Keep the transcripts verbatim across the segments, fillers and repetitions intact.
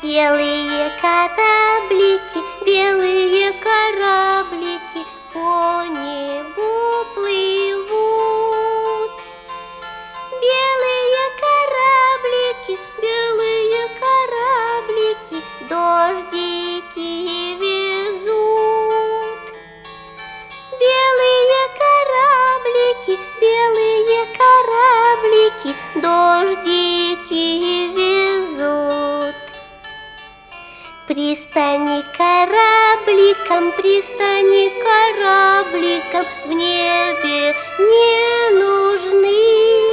Белые кораблики, белые кораблики по небу плывут. Белые кораблики, белые кораблики дождики везут. Белые кораблики, белые кораблики дождики везут. Пристани корабликом, пристани корабликом, в небе не нужны.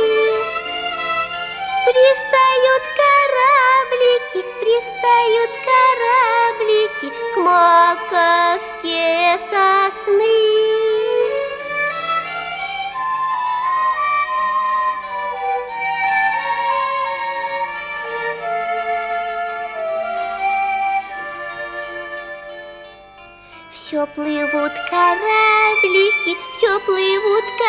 Пристают кораблики, пристают кораблики к маковке сосны. Все плывут кораблики, все плывут